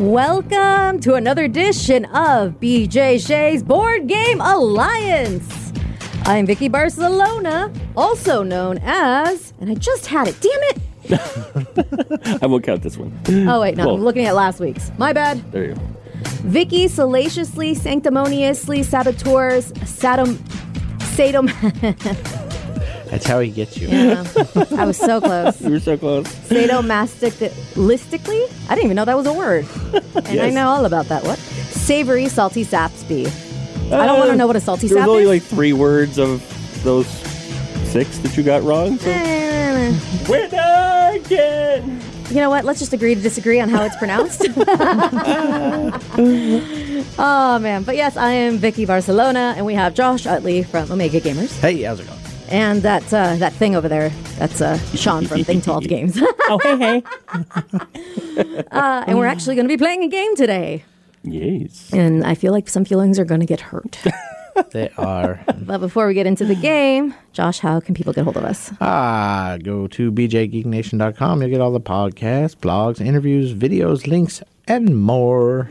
Welcome to another edition of BJ Shea's Board Game Alliance. I'm Vicky Barcelona, also known as, and I just had it, damn it. I won't count this one. Oh, wait, no, Well, I'm looking at last week's. My bad. There you go. Vicky salaciously, sanctimoniously, saboteurs, sadom. That's how he gets you. Yeah, I was so close. You were so close. Sadomasochistically? I didn't even know that was a word. And I Yes. know all about that. What? Savory, salty sapsby. I don't want to know what a salty There was sap only is. like 3 words of those 6 that you got wrong. So. Winner again! You know what? Let's just agree to disagree on how it's pronounced. Oh, man. But yes, I am Vicky Barcelona, and we have Josh Utley from Omega Gamers. Hey, how's it going? And that thing over there, that's Sean from Think 12 Games. Oh, hey. And we're actually going to be playing a game today. Yes. And I feel like some feelings are going to get hurt. They are. But before we get into the game, Josh, how can people get hold of us? Go to bjgeeknation.com. You'll get all the podcasts, blogs, interviews, videos, links, and more.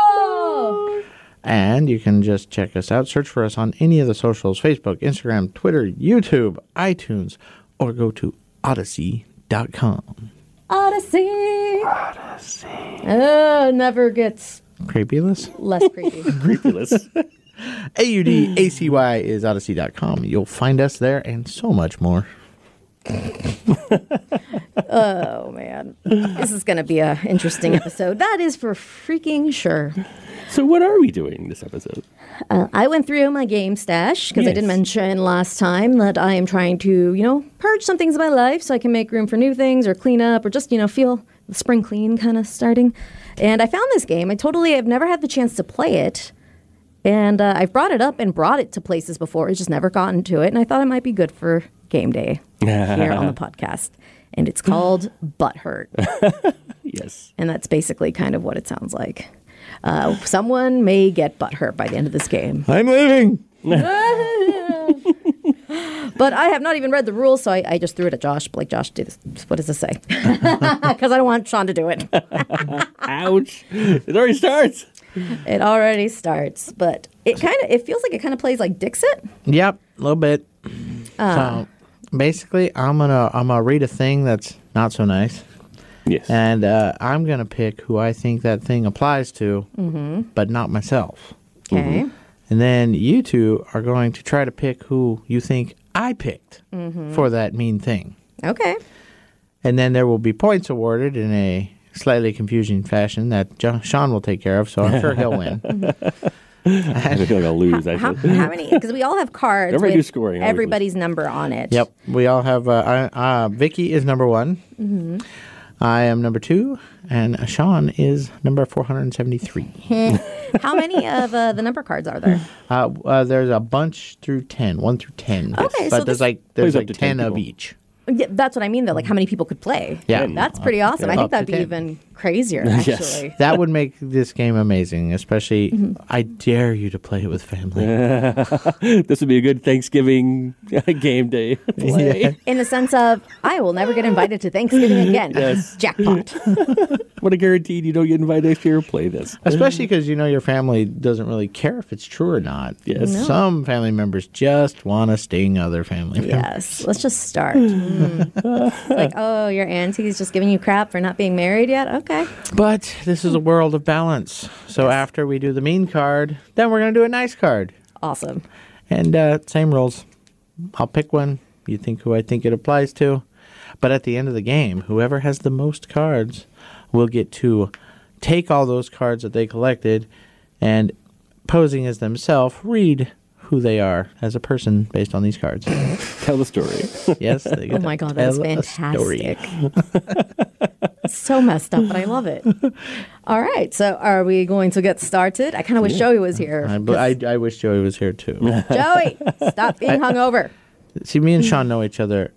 And you can just check us out. Search for us on any of the socials: Facebook, Instagram, Twitter, YouTube, iTunes, or go to odyssey.com. Odyssey. Never gets Creepyless? less creepy. Creepyless. AUDACY is odyssey.com. You'll find us there and so much more. Oh, man. This is going to be an interesting episode. That is for freaking sure. So what are we doing this episode? I went through my game stash because I did Yes. mention last time that I am trying to, purge some things in my life so I can make room for new things or clean up or just, feel the spring clean kind of starting. And I found this game. I've never had the chance to play it. And I've brought it up and brought it to places before. It's just never gotten to it. And I thought it might be good for game day here on the podcast. And it's called Butthurt. Yes. And that's basically kind of what it sounds like. Someone may get butthurt by the end of this game. I'm leaving. But I have not even read the rules, so I just threw it at Josh. Like, Josh, do this. What does this say? Because I don't want Sean to do it. Ouch. It already starts. It already starts. But it feels like it kind of plays like Dixit. Yep, a little bit. So basically, I'm gonna read a thing that's not so nice, Yes. and I'm gonna pick who I think that thing applies to, but not myself. Okay. And then you two are going to try to pick who you think I picked for that mean thing. Okay. And then there will be points awarded in a slightly confusing fashion that Sean will take care of, so I'm sure he'll win. I feel like I'll lose, How actually. many? Because we all have cards Everybody do with scoring, I always everybody's number on it. Yep, we all have. Vicky is number 1. I am number 2, and Sean is number 473. How many of the number cards are there? There's a bunch through 10, 1 through 10. Okay, but so there's Plays up like to 10 10 of people. each. Yeah, that's what I mean, though. Like, how many people could play? Yeah. That's pretty awesome. I Up think to that'd be 10. even crazier, Yes. actually. That would make this game amazing, especially I dare you to play it with family. This would be a good Thanksgiving game day play. Yeah. In the sense of, I will never get invited to Thanksgiving again. Yes. Jackpot. What a guaranteed you don't get invited next year. Play this. Especially because your family doesn't really care if it's true or not. Yes. No. Some family members just want to sting other family members. Yes. Let's just start. Like, oh, your auntie's just giving you crap for not being married yet? Okay. But this is a world of balance. So after we do the mean card, then we're going to do a nice card. Awesome. And same rules. I'll pick one. You think who I think it applies to. But at the end of the game, whoever has the most cards will get to take all those cards that they collected and, posing as themselves, read who they are as a person based on these cards. Tell the story. Yes. They get Oh, my to God. That's tell a story. fantastic. It's so messed up, but I love it. All right. So are we going to get started? I kind of wish Joey was here. I wish Joey was here too. Joey, stop being hungover. See, me and Sean know each other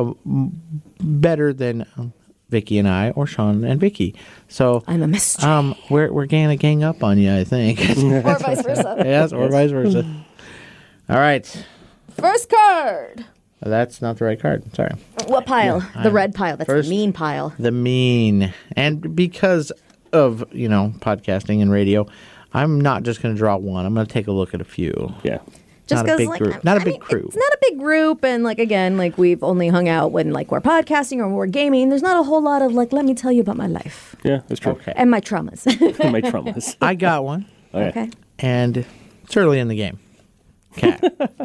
better than Vicky and I, or Sean and Vicky. So I'm a mystery. we're gonna gang up on you, I think. Or vice versa. Yes, or vice versa. All right. First card. That's not the right card. Sorry. What pile? The red pile. That's First- the mean pile. The mean. And because of podcasting and radio, I'm not just going to draw one. I'm going to take a look at a few. Yeah. Just Not a because, big group. Not a big crew. It's not a big group, and again, we've only hung out when we're podcasting or we're gaming. There's not a whole lot of let me tell you about my life Yeah, that's true. Okay. and my traumas. My traumas. I got one, Okay. and it's early in the game. Cat.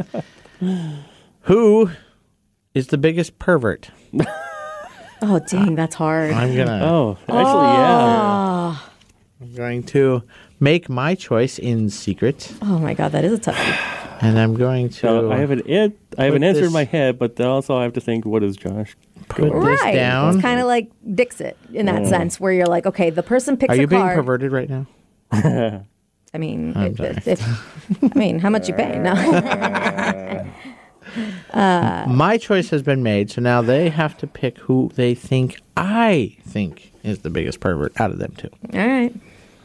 Who is the biggest pervert? Oh, dang, that's hard. I'm gonna. Oh, actually, yeah. I'm going to make my choice in secret, Oh my God, that is a tough one. and I'm going to So I have an put answer this- in my head, but then also I have to think, what is Josh? put this Right. down. It's kind of like Dixit in that sense, where you're like, okay, the person picks Are you a being card. perverted right now? I mean, I'm sorry. how much you pay? No. My choice has been made, so now they have to pick who they think I think is the biggest pervert out of them two. All right.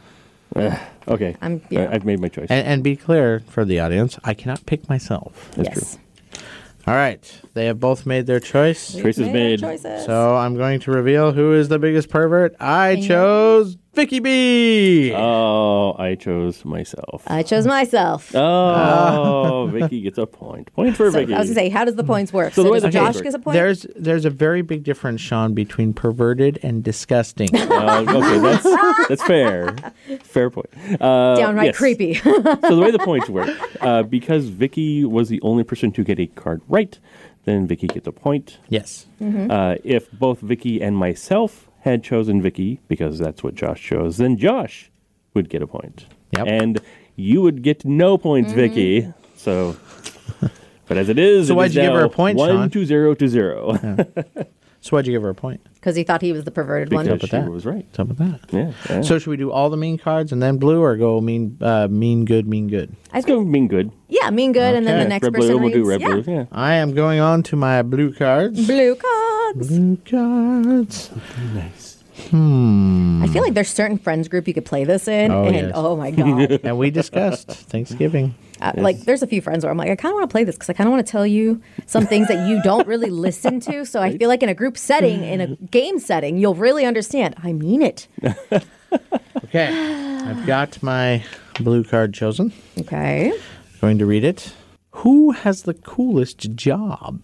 Okay. yeah. I've made my choice. And be clear for the audience, I cannot pick myself. That's yes. All right, they have both made their choice. Choice is Made made. our choices. So I'm going to reveal who is the biggest pervert. I chose Vicky B. Oh, I chose myself. I chose myself. Oh, Vicky gets a point. Point for So Vicky. I was gonna say, how does the points work? So the way does the Josh points gets a work- point? There's a very big difference, Sean, between perverted and disgusting. Okay, that's fair. Fair point. Downright yes. creepy. So the way the points work, because Vicky was the only person to get a card right, then Vicky gets a point. Yes. If both Vicky and myself had chosen Vicky, because that's what Josh chose, then Josh would get a point. Yep. And you would get no points, Vicky. So, but as it is, So it why'd is you give her now a point, 1 Sean? to 0 to 0. So why'd you give her a point? Because he thought he was the perverted one. Because with she that? was right. What's up with that? Yeah. So should we do all the mean cards and then blue, or go mean, good, mean good? Let's go mean good. Yeah, mean good, and then Okay. the next Red person blue, we'll do reads- red blue. Yeah. I am going on to my blue cards. Blue cards. Blue cards. Nice. I feel like there's certain friends group you could play this in, Oh, and yes. oh my God. And we discussed Thanksgiving. There's a few friends where I'm like, I kind of want to play this because I kind of want to tell you some things that you don't really listen to. So I feel like in a group setting, in a game setting, you'll really understand. I mean it. Okay. I've got my blue card chosen. Okay. Going to read it. Who has the coolest job?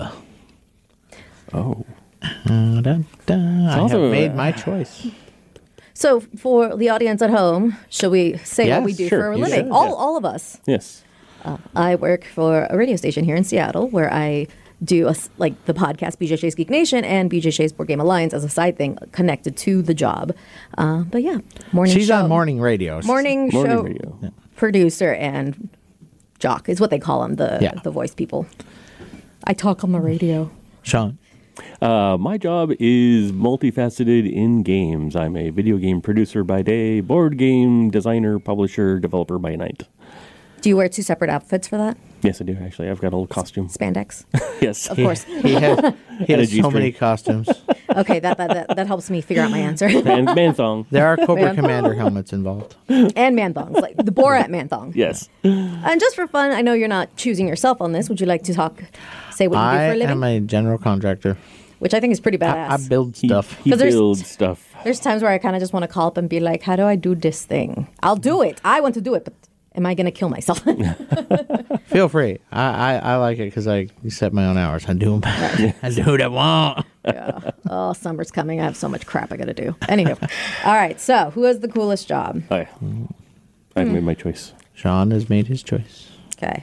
Oh. I have also- made my choice. So for the audience at home, shall we say Yes, what we do sure, for a you living? should, All of us. Yes. I work for a radio station here in Seattle where I do the podcast BJJ's Geek Nation and BJJ's Board Game Alliance as a side thing connected to the job. But yeah, morning She's show. on morning radio. Morning show radio. Yeah. producer and jock is what they call them, the voice people. I talk on the radio. Sean. My job is multifaceted in games. I'm a video game producer by day, board game designer, publisher, developer by night. Do you wear two separate outfits for that? Yes, I do, actually. I've got a little costume. Spandex? Yes. Of course. He has And a so G-string. many costumes. Okay, that helps me figure out my answer. And man thong. There are Cobra Man. Commander helmets involved. And man thongs, like the Borat man thong. Yes. And just for fun, I know you're not choosing yourself on this. Would you like to say what you do I for a living? am a general contractor. Which I think is pretty badass. I build stuff. He 'Cause there's- builds stuff. There's times where I kind of just want to call up and be like, how do I do this thing? I'll do it. I want to do it, but am I going to kill myself? Feel free. I like it because I set my own hours. I do them. I do what I want. Yeah. Oh, summer's coming. I have so much crap I got to do. Anywho. All right. So who has the coolest job? Oh, yeah. I've made my choice. Sean has made his choice. Okay.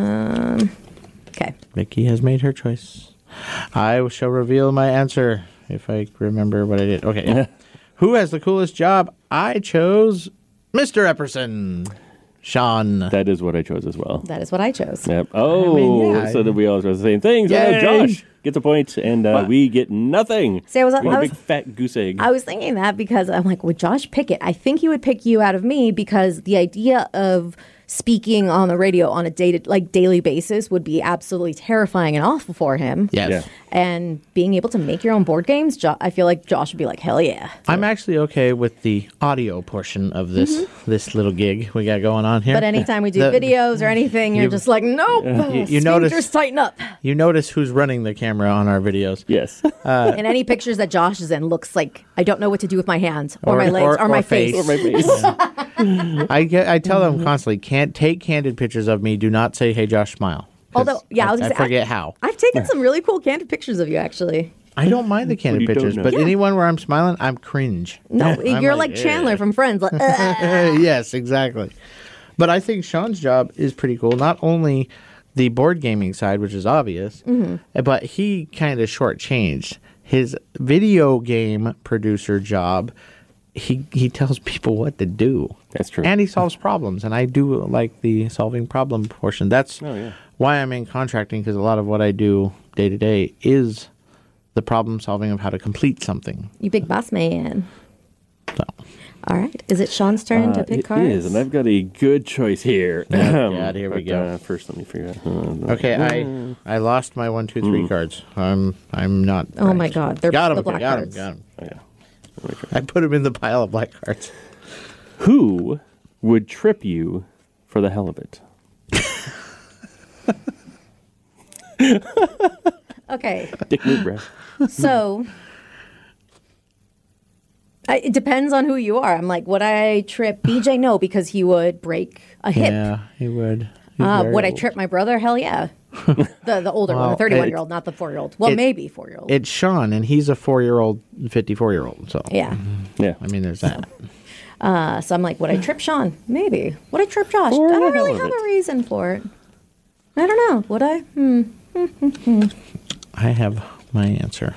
Okay. Vicky has made her choice. I shall reveal my answer if I remember what I did. Okay. Who has the coolest job? I chose Mr. Epperson. Sean. That is what I chose as well. That is what I chose. Yep. Oh, yeah. so that we all chose the same thing. So now Yay. Josh gets a point, and we get nothing. See, I was We get a I big was fat goose egg. I was thinking that because I'm like, would Josh pick it? I think he would pick you out of me because the idea of speaking on the radio on a daily basis would be absolutely terrifying and awful for him. Yes. Yeah. And being able to make your own board games, I feel like Josh would be like, hell yeah. I'm actually okay with the audio portion of this little gig we got going on here. But anytime we do videos or anything, you're just like, nope. You notice- Sphincters tighten up. You notice who's running the camera on our videos. Yes. And any pictures that Josh is in looks like I don't know what to do with my hands or my legs or my face. Or my face. I tell them constantly, can't take candid pictures of me. Do not say, "Hey, Josh, smile." 'Cause Although, yeah, I was I gonna say, forget how. I've taken some really cool candid pictures of you, actually. I don't mind the candid you don't pictures, know. but Yeah. anyone where I'm smiling, I'm cringe. No, I'm you're like Chandler from Friends. Like, Yes, exactly. But I think Sean's job is pretty cool. Not only the board gaming side, which is obvious, but he kind of shortchanged his video game producer job. He tells people what to do. That's true. And he solves problems, and I do like the solving problem portion. That's why I'm in contracting, because a lot of what I do day to day is the problem solving of how to complete something. you big boss man. So, All right. Is it Sean's turn to pick cards? It is, and I've got a good choice here. God, here we But, go. First, let me figure out. okay, I lost my 1, 2, 3 cards. I'm not. Oh my impressed. God, they're got him. the black got cards. him. Got him. Oh, yeah. I put him in the pile of black cards. Who would trip you for the hell of it? Okay. Dick Newbread. So it depends on who you are. I'm like, would I trip BJ? No, because he would break a hip. Yeah, he would. He's very Would I old. trip my brother? Hell yeah. The older one, Well, the 31-year-old, not the 4-year-old. Well, it- maybe 4-year-old. It's Sean, and he's a 4-year-old, 54-year-old. So Yeah. Yeah. I mean, there's that. So I'm like, would I trip Sean? Maybe. Would I trip Josh? For I the don't really hell have of it. a reason for it. I don't know. Would I? I have my answer.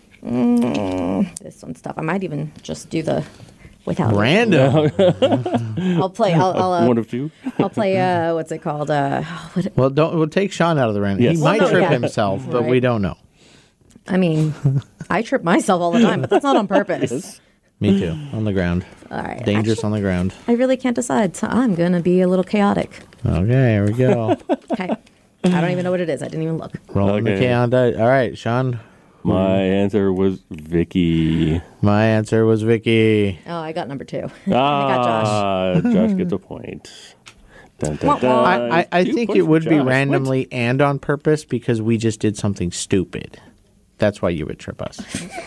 This one's tough. I might even just do the without it. Random. I'll play. One of two. I'll play. What's it called? Well, we'll take Sean out of the random. Yes. He Well, might no, trip yeah. himself, but we Right. don't know. I mean, I trip myself all the time, but that's not on purpose. Me too. On the ground. All right. Dangerous on the ground. I really can't decide. So I'm gonna be a little chaotic. Okay, here we go. Okay. I don't even know what it is. I didn't even look. Rolling the Okay. K on die. All right, Sean. My answer was Vicky. My answer was Vicky. Oh, I got number 2. I got Josh. Josh gets a point. Dun, dun, Wah, wah. dun. I 2 think points it for would be Josh. randomly and on purpose because we just did something stupid. That's why you would trip us.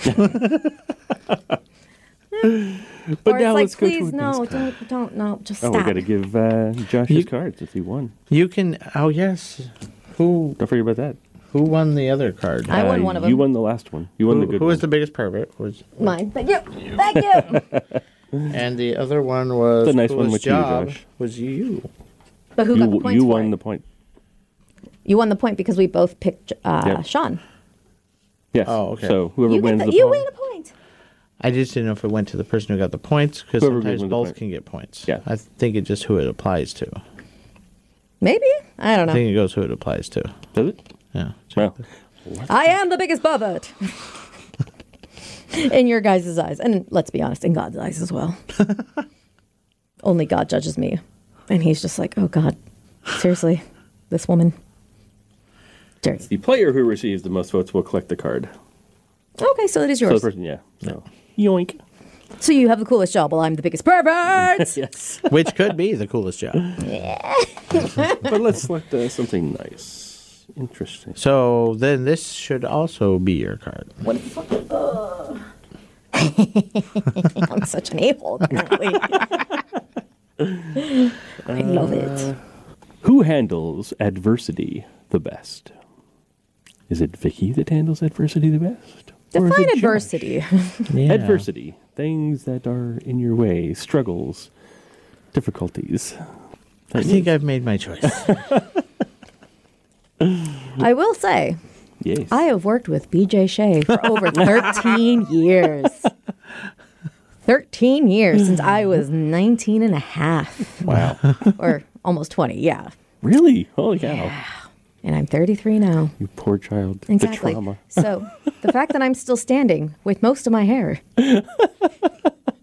But Or now it's like, let's go to please, a no, nice card. don't, no, just Oh, stop. we got to give Josh his cards if he won. You can. Oh yes. Who Don't forget about that. won the other card? I won one of them. You won the last one. You won the good Who one. was the biggest pervert? Was Mine. Thank you. Thank you. and the other one was The nice one coolest with you, job Josh. Was you. But who got the points You for won it? the point. You won the point because we both picked Sean. Yes. Oh, okay. So whoever You wins get the you point. win a point. I just didn't know if it went to the person who got the points because Whoever sometimes wins the both point. can get points. Yeah. I think it's just who it applies to. Maybe I don't I know. think it goes who it applies to. Does it? Yeah. Well, I am the biggest pervert in your guys' eyes, and let's be honest, in God's eyes as well. Only God judges me, and He's just like, oh God, seriously, this woman. Seriously. the player who receives the most votes will collect the card. Okay, so it is So yours. the person, yeah. So yoink. So you have the coolest job, while I'm the biggest pervert. Yes. Which could be the coolest job. But let's select something nice, interesting. So then this should also be your card. What the fuck? I'm such an a-hole, apparently. I love it. Who handles adversity the best? Is it Vicky that handles adversity the best? Or is Define it Josh? adversity. Yeah. Adversity. Things that are in your way. Struggles. Difficulties. I think I've made my choice. I will say, Yes. I have worked with BJ Shea for over 13 years. 13 years since I was 19 and a half. Wow. Or almost 20, yeah. Really? Holy cow. And I'm 33 now. You poor child. Exactly. The trauma. So the fact that I'm still standing with most of my hair and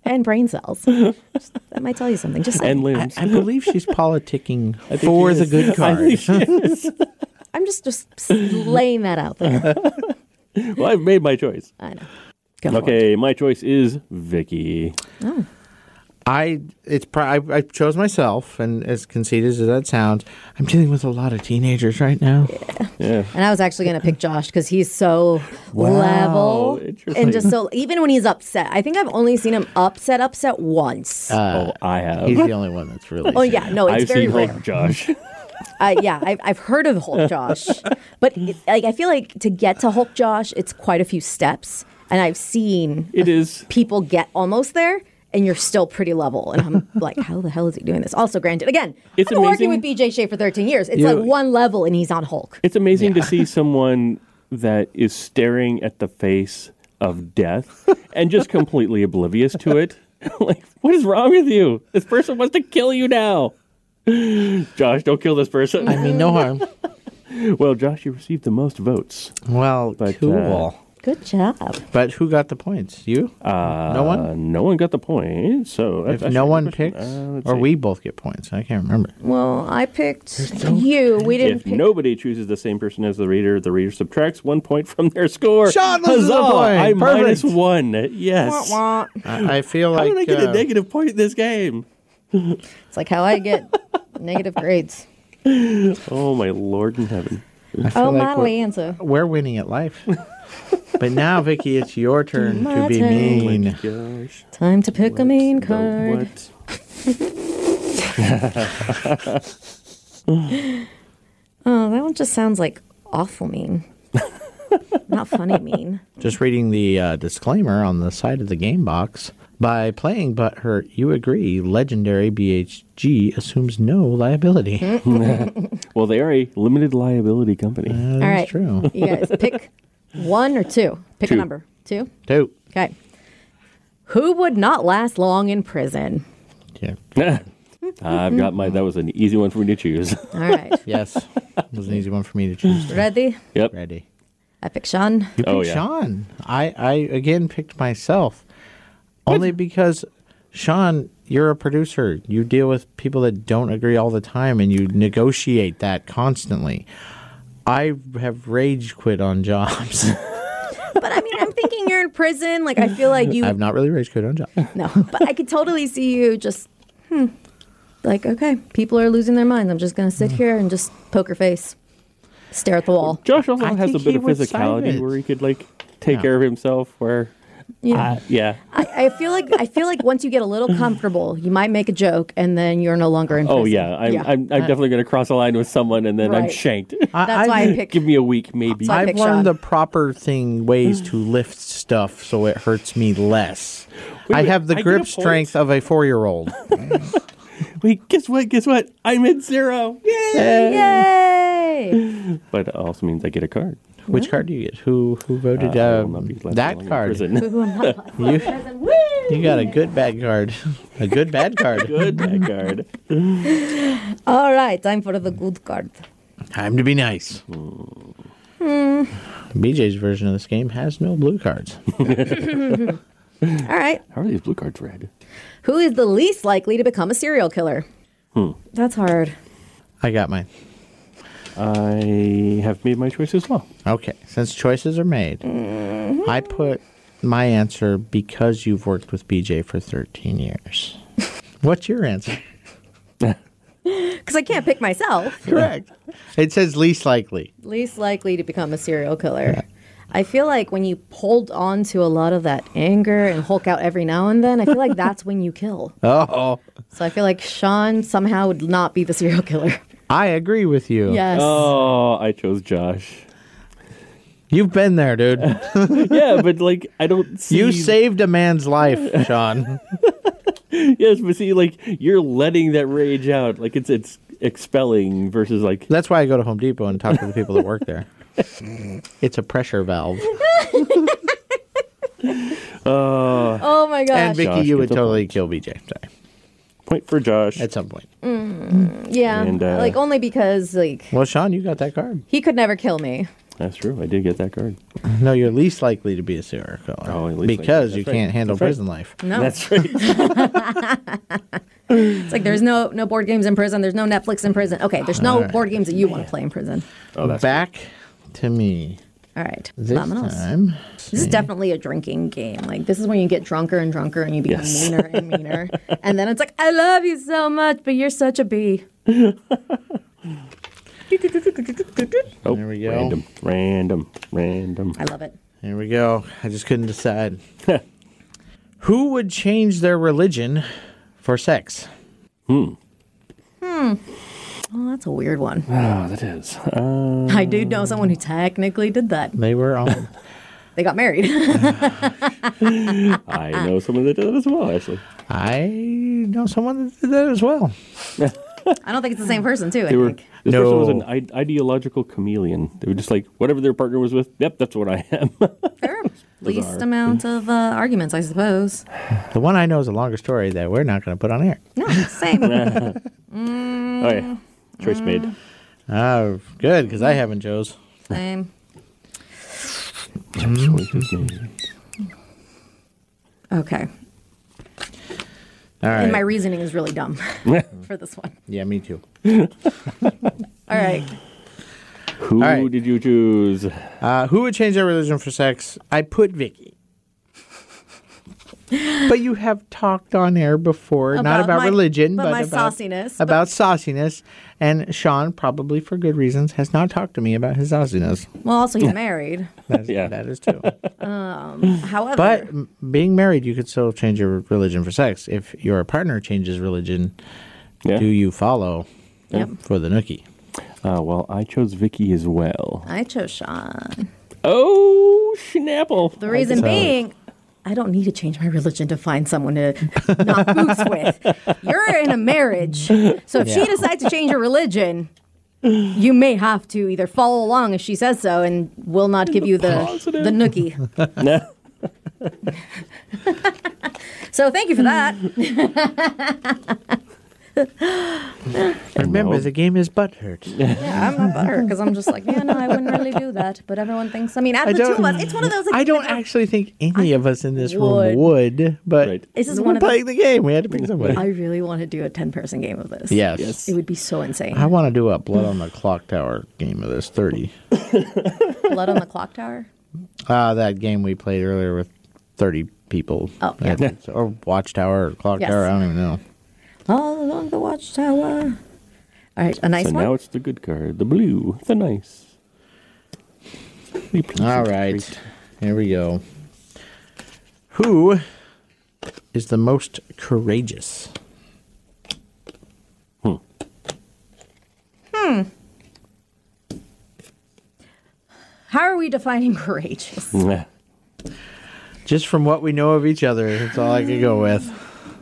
and brain cells. That might tell you something. Just And limbs. I believe she's politicking think for she the is. good I card. think she is. I'm just laying that out there. Well, I've made my choice. I know. Go for it. Okay, my choice is Vicky. I chose myself, and as conceited as that sounds, I'm dealing with a lot of teenagers right now. Yeah. And I was actually going to pick Josh because he's so level interesting. and just so even when he's upset. I think I've only seen him upset once. Oh, I have. He's the only one that's really. oh sad. yeah, no, it's I've very seen rare. Hulk Josh. I've heard of Hulk Josh, but I feel like to get to Hulk Josh, it's quite a few steps, and I've seen It is. people get almost there. And you're still pretty level. And I'm like, how the hell is he doing this? Also, granted, again, It's I've been working amazing. with BJ Shea for 13 years. It's like one level and he's on Hulk. It's amazing to see someone that is staring at the face of death and just completely oblivious to it. Like, what is wrong with you? This person wants to kill you now. Josh, don't kill this person. I mean, no harm. Well, Josh, you received the most votes. Well, But, cool. Good job. But who got the points? You? No one? No one got the point. So If that's no actually one a question. picks, Let's or see. we both get points. I can't remember. Well, I picked you. We didn't If pick. nobody chooses the same person as the reader subtracts 1 point from their score. Sean loses a Huzzah! point. I Perfect. minus one. Yes. Wah, wah. I feel How like did I get a negative point in this game? It's like how I get negative grades. Oh, my Lord in heaven. I feel Oh, like my Lanza. we're winning at life. But now, Vicky, it's your turn to My be turn. mean. Gosh. Time to pick a main The card. what? Oh, that one just sounds like awful mean. Not funny mean. Just reading the disclaimer on the side of the game box. By playing Butthurt, you agree legendary BHG assumes no liability. Well, they are a limited liability company. That's All right. true. You guys pick one or two. Pick a Two. number. Two? Two. Okay. Who would not last long in prison? Yeah. I've got my. That was an easy one for me to choose. All right. Yes. It was an easy one for me to choose. Ready? Yep. Ready. I pick Sean. You picked Oh, yeah. Sean. I again picked myself. Only because, Sean, you're a producer. You deal with people that don't agree all the time and you negotiate that constantly. I have rage quit on jobs. But I mean, I'm thinking you're in prison. Like, I feel like you. I've not really rage quit on jobs. No, but I could totally see you just, like, okay, people are losing their minds. I'm just going to sit here and just poker face, stare at the wall. Josh also I has a think bit he of would side physicality it. where he could like take Yeah. care of himself. Where, yeah. I feel like once you get a little comfortable, you might make a joke, and then you're no longer in prison. Oh yeah, I'm definitely going to cross a line with someone, and then I'm Right. shanked. That's why I pick. Give me a week, maybe. So I I've pick learned Sean. the proper ways to lift stuff so it hurts me less. I wait, have the I get grip a point? strength of a 4-year-old. Wait, guess what? I'm at 0. Yay! Yay! But it also means I get a card. Which card do you get? Who voted I will not be left that long in card? prison. You got a good bad card. A good bad card. Good bad card. All right, time for the good card. Time to be nice. BJ's version of this game has no blue cards. All right, How are these blue cards red? who is the least likely to become a serial killer? That's hard. I got mine. I have made my choice as well. Okay, since choices are made, I put my answer because you've worked with BJ for 13 years. What's your answer? Because I can't pick myself. Correct. It says least likely. Least likely to become a serial killer. I feel like when you hold on to a lot of that anger and Hulk out every now and then, I feel like that's when you kill. Oh, So I feel like Sean somehow would not be the serial killer. I agree with you. Yes. Oh, I chose Josh. You've been there, dude. Yeah, but like I don't see. You saved a man's life, Sean. Yes, but see, like you're letting that rage out, like it's expelling versus like. That's why I go to Home Depot and talk to the people that work there. It's a pressure valve. Oh my gosh. And Vicky, Josh you would gets a totally kill BJ. Sorry. Point for Josh. At some point. Yeah. And, like only because like Well, Sean, you got that card. he could never kill me. That's true. I did get that card. No, you're least likely to be a serial killer. Oh, least because likely. you That's can't right. handle That's right. prison life. No. That's right. It's like there's no board games in prison. There's no Netflix in prison. Okay, there's no board games that you want to play in prison. Oh, that's Back to me. All right. This Vamonos. time. This is definitely a drinking game. Like, this is when you get drunker and drunker and you become Yes. meaner and meaner. And then it's like, I love you so much, but you're such a bee. Oh, There we go. Random. I love it. Here we go. I just couldn't decide. Who would change their religion for sex? Oh, that's a weird one. Oh, that is. I do know someone who technically did that. They were on. They got married. I know someone that did that as well, actually. I know someone that did that as well. I don't think it's the same person, too, I They were. think. This person was No. an ideological chameleon. They were just like, whatever their partner was with, yep, that's what I am. Fair. Least Bizarre. amount of arguments, I suppose. The one I know is a longer story that we're not going to put on air. No, same. Oh, yeah. Choice made. Oh, good, because I haven't, Joe's. Same. Choices made. Okay. All right. And my reasoning is really dumb for this one. Yeah, me too. All right. Who All right. did you choose? Who would change their religion for sex? I put Vicky. But you have talked on air before, not about my- religion, but but my about sauciness. About sauciness. And Sean, probably for good reasons, has not talked to me about his sauciness. Well, also, he's married. Yeah. That is true. However, But being married, you could still change your religion for sex. If your partner changes religion, Yeah. do you follow Yep. for the nookie? Well, I chose Vicky as well. I chose Sean. Oh, Schnapple. The reason So- being, I don't need to change my religion to find someone to knock boots with. You're in a marriage. So if she Yeah. decides to change her religion, you may have to either follow along if she says so and will not give you the Positive. nookie. Nah. So thank you for that. Remember, Well- the game is butthurt. Yeah, I'm not butthurt because I'm just like, yeah, no, I wouldn't really do that. But everyone thinks, I mean, out of the two of us, it's one of those. Like, I don't actually think any of us in this would. room would, but Right. This is we're one of playing the game. We had to pick somebody. I really want to do a 10-person game of this. Yes. Yes. It would be so insane. I want to do a Blood on the Clock Tower game of this, 30. Blood on the Clock Tower? That game we played earlier with 30 people. Oh, yeah. Or Watchtower or Clock Yes. Tower, I don't even know. All along the watchtower. All right, a nice So one. now it's the good card, the blue, the nice. All right, here we go. Who is the most courageous? How are we defining courageous? Nah. Just from what we know of each other, that's all I could go with.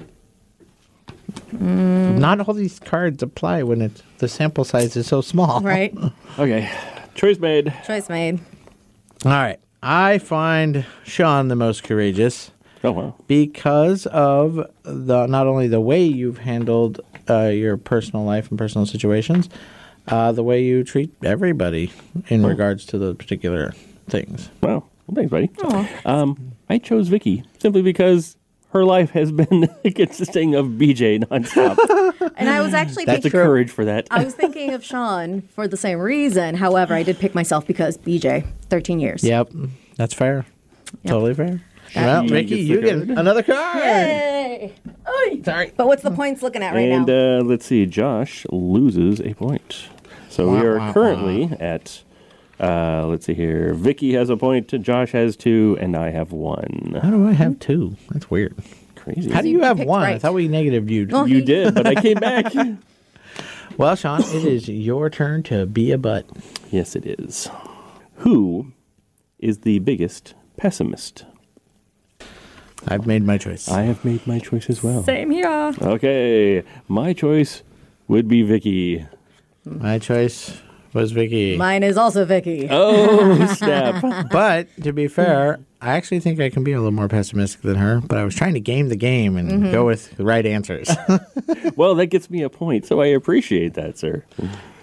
Not all these cards apply when the sample size is so small. Right? Okay, choice made. Choice made. All right. I find Sean the most courageous Oh, wow. because of not only the way you've handled your personal life and personal situations, the way you treat everybody in regards to the particular things. Wow. Well, thanks, buddy. Aw. I chose Vicky simply because her life has been consisting of BJ nonstop. And I was actually That's the thinking, courage for that. I was thinking of Sean for the same reason. However, I did pick myself because BJ, 13 years. Yep, that's fair. Totally fair. That- Well, He Ricky, gets the you get card. another card. Yay! Oy. Sorry. But what's the points looking at right And now? let's see, Josh loses a point. So we Wah, are wah, currently at, let's see here. Vicky has a point, Josh has 2, and I have 1. How do I have 2? That's weird. Crazy. How do You you have picked 1? I right. thought we negatived you. Well, You he- did, but I came back. Well, Sean, it is your turn to be a butt. Yes, it is. Who is the biggest pessimist? I've made my choice. I have made my choice as well. Same here. Okay, my choice would be Vicky. My choice was Vicky. Mine is also Vicky. Oh, snap. But to be fair, I actually think I can be a little more pessimistic than her. But I was trying to game the game and go with the right answers. Well, that gets me a point, so I appreciate that, sir.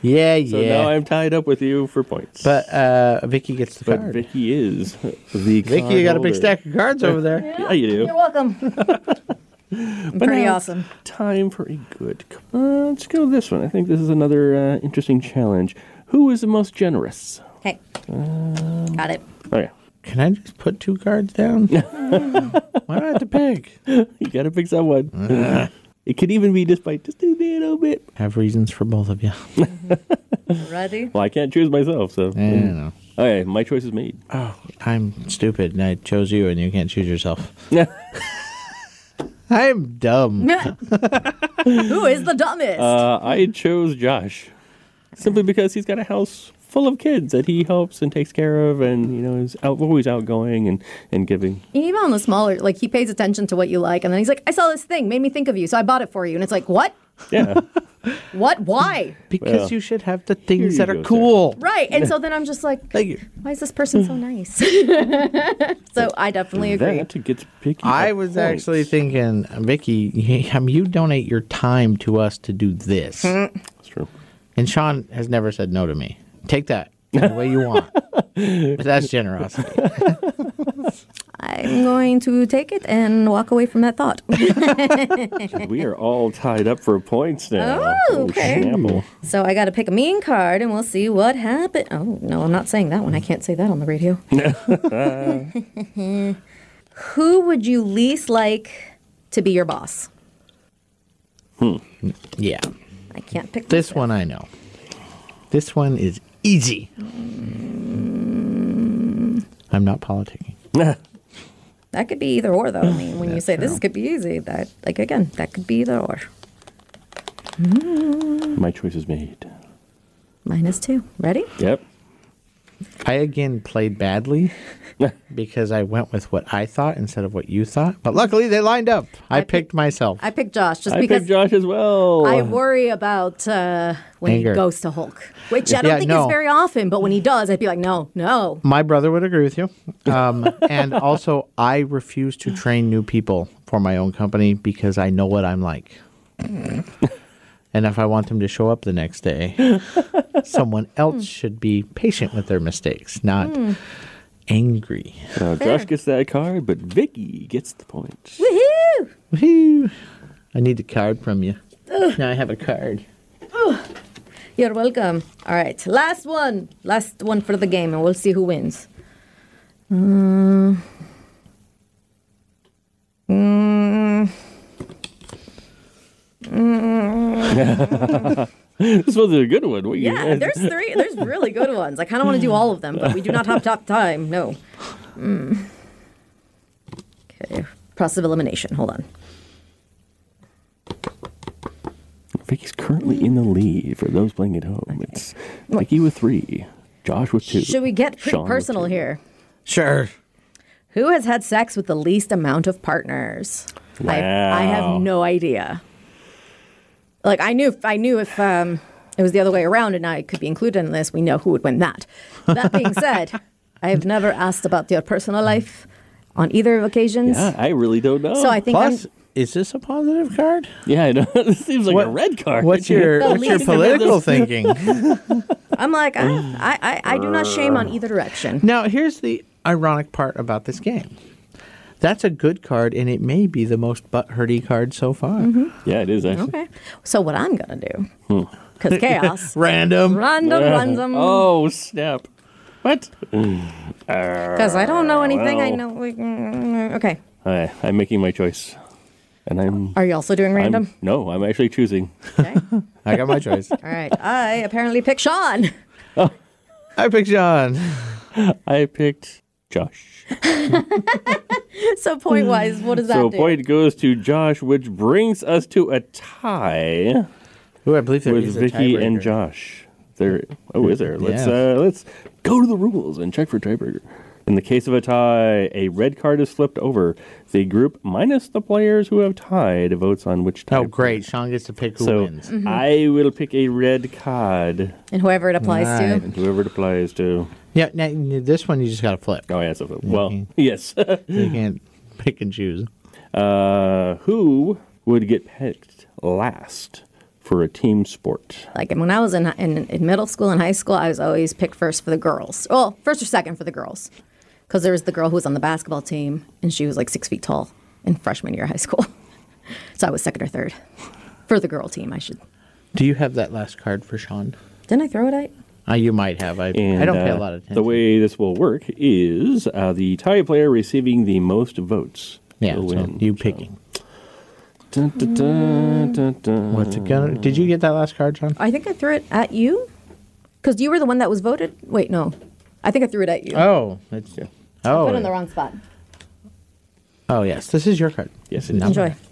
Yeah, So yeah. now I'm tied up with you for points. But Vicky gets the But card. Vicky is the Vicky, you got a big stack of cards over there. Yeah, you do. You're welcome. I'm pretty now awesome. Time for a good. Let's go with this one. I think this is another interesting challenge. Who is the most generous? Okay. Got it. Oh yeah, Can I just put 2 cards down? Why do I have to pick? you gotta pick someone. It could even be just by just a little bit. Have reasons for both of you. Ready? Well, I can't choose myself, so. I don't know. Okay, my choice is made. Oh, I'm stupid, and I chose you, and you can't choose yourself. I'm dumb. Who is the dumbest? I chose Josh simply because he's got a house full of kids that he helps and takes care of, and is always outgoing and giving. Even on the smaller, like he pays attention to what you like, and then he's like, "I saw this thing, made me think of you, so I bought it for you." And it's like, "What? Yeah, What? Why?" Because Well, you should have the here things you that go, are cool. Right? And so then I'm just like, Like, "Why is this person so nice?" So I definitely agree. that gets picky. I up was points. actually thinking, Vicky, you donate your time to us to do this. That's true. And Sean has never said no to me. Take that the way you want. But that's generosity. I'm going to take it and walk away from that thought. We are all tied up for points now. Oh, okay. Schnapple. So I got to pick a mean card, and we'll see what happens. Oh no, I'm not saying that one. I can't say that on the radio. Who would you least like to be your boss? Yeah. I can't pick This myself. one I know. This one is easy. I'm not politicking. That could be either or, though. I mean, when you say this could be easy, that that could be either or. My choice is made. Mine is too. Ready? Yep. I again played badly because I went with what I thought instead of what you thought. But luckily they lined up. I picked myself. I picked Josh just I because picked Josh as well. I worry about when Anger. he goes to Hulk, which I don't Yeah, think no. is very often. But when he does, I'd be like, no. My brother would agree with you. And also, I refuse to train new people for my own company because I know what I'm like. And if I want them to show up the next day, someone else should be patient with their mistakes, not angry. So Josh gets that card, but Vicky gets the points. Woohoo! Woohoo. I need the card from you. Now I have a card. You're welcome. All right, last one for the game, and we'll see who wins. This was a good one. What you Yeah, guys- there's 3. There's really good ones. I kind of want to do all of them, but we do not have top time. No. Okay, process of elimination. Hold on. Vicky's currently in the lead for those playing at home. It's Vicky with 3, Josh with 2. Should we get pretty Sean with personal 2. here? Sure. Who has had sex with the least amount of partners? I Wow. have no idea. Like I knew if it was the other way around and I could be included in this, we know who would win that. That being said, I have never asked about your personal life on either occasions. Yeah, I really don't know. So I think Plus, is this a positive card? yeah, I know. This seems like a red card. What's your The least political thinking? I'm like, I do not shame on either direction. Now, here's the ironic part about this game. That's a good card, and it may be the most butt-hurty card so far. Yeah, it is actually. Okay. So what I'm going to do, because chaos, Random. random, Oh, snap. What? because I don't know anything. I know. Okay. I'm making my choice. And I'm... Are you also doing random? No, I'm actually choosing. Okay. I got my choice. All right. I apparently pick Sean. I picked John. I picked Josh. So point wise, what does that So do? point goes to Josh, which brings us to a tie Who I believe there with is a Vicky and tiebreaker. Josh. Is there? Yeah. Let's go to the rules and check for tiebreaker. In the case of a tie, a red card is flipped over. The group minus the players who have tied votes on which tie. Oh, great. Sean gets to pick who So wins. I will pick a red card, And whoever it applies Right. to. and whoever it applies to. Yeah, now, this one you just got to flip. Oh, yeah. So, well, yes. You can't pick and choose. Who would get picked last for a team sport? Like when I was in middle school and high school, I was always picked first for the girls. Well, first or second for the girls. Because there was the girl who was on the basketball team, and she was like 6 feet tall in freshman year of high school. So I was second or third for the girl team, I should. Do you have that last card for Sean? Didn't I throw it at? You might have. I And, don't pay a lot of attention. The way this will work is the tie player receiving the most votes. Yeah, will so win. you picking. Dun, dun, dun, dun, dun. What's it gonna? Did you get that last card, Sean? I think I threw it at you. Because you were the one that was voted. Wait, no. I think I threw it at you. Oh, it's, Yeah. oh, Put it in the wrong spot. oh, yes. This is your card. Yes, it is. Not Enjoy. mine.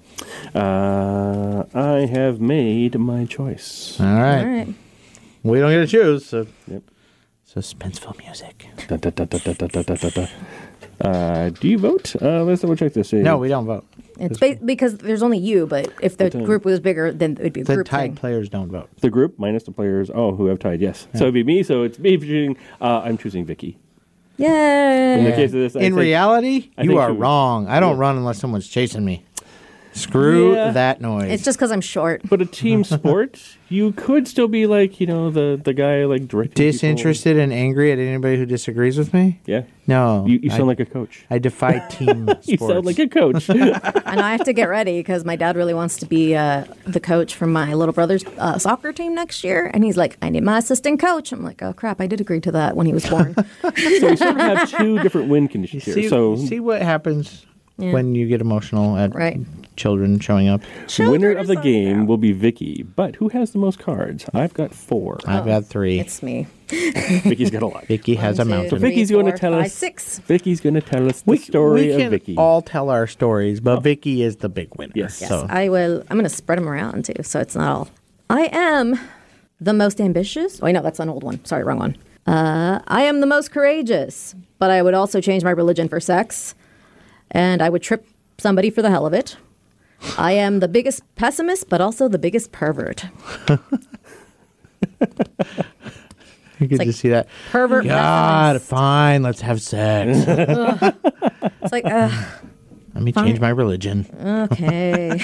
I have made my choice. All right. All right. We don't get to choose. So Yep. suspenseful music. Da, da, da, da, da, da, da, da, da. Do you vote? Let's double check this. No, we don't vote. It's because there's only you, but if the group was bigger, then it would be a The group tied thing. players don't vote. The group minus the players. Oh, who have tied? Yes. So it'd be me. So it's me choosing. I'm choosing Vicky. Yay! In the case of this, I In think- reality, I you think are she would- wrong. I don't Yeah. run unless someone's chasing me. Screw Yeah. that noise. It's just because I'm short. But a team sport, you could still be like, the guy like directing people. disinterested and angry at anybody who disagrees with me. Yeah. No, You sound like a coach. I defy team sports. You sound like a coach. And I have to get ready because my dad really wants to be the coach for my little brother's soccer team next year. And he's like, I need my assistant coach. I'm like, oh, crap. I did agree to that when he was born. So we sort of have two different win conditions here. See, So see what happens Yeah. when you get emotional at Right. children showing up. winner of the Children game are- will be Vicky. But who has the most cards? I've got 4. I've got 3. It's me. Vicky's got a lot. Vicky has a 1, 2, mountain. So Vicky's going to 4, tell 5, us- 6. Vicky's going to tell us the story we can of Vicky. all tell our stories, but Vicky is the big winner. Yes. Yes, So I will. I'm going to spread them around too, so it's not all. I am the most ambitious. Oh, wait, no, that's an old one. Sorry, wrong one. I am the most courageous, but I would also change my religion for sex, and I would trip somebody for the hell of it. I am the biggest pessimist, but also the biggest pervert. you get like- to see that. Pervert. God, pessimist. fine, let's have sex. It's like, Let me change my religion. okay.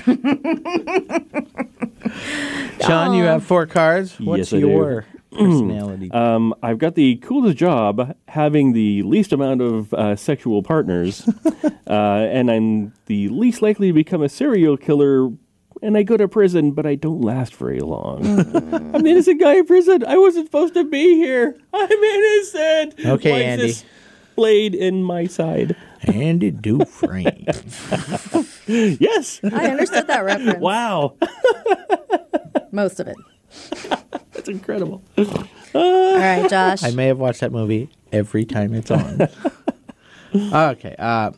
Sean, you have 4 cards. What's Yes, I do. your personality? I've got the coolest job, having the least amount of sexual partners, and I'm the least likely to become a serial killer. And I go to prison, but I don't last very long. I'm the innocent guy in prison. I wasn't supposed to be here. I'm innocent. Okay, Why is Andy. this blade in my side? Andy Dufresne. Yes. I understood that reference. Wow. Most of it. That's incredible. All right, Josh. I may have watched that movie every time it's on. Okay.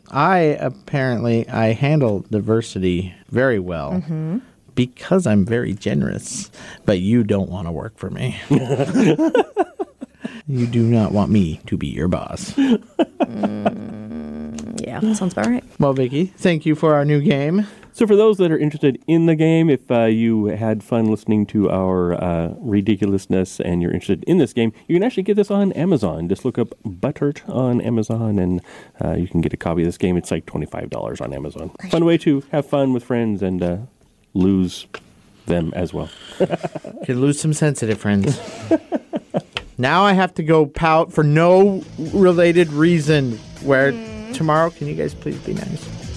I handle diversity very well because I'm very generous, but you don't want to work for me. You do not want me to be your boss. Yeah, sounds about right. Well, Vicky, thank you for our new game. So for those that are interested in the game, if you had fun listening to our ridiculousness and you're interested in this game, you can actually get this on Amazon. Just look up Butthurt on Amazon and you can get a copy of this game. It's like $25 on Amazon. Fun way to have fun with friends and lose them as well. Could lose some sensitive friends. Now I have to go pout for no related reason. Where tomorrow, can you guys please be nice?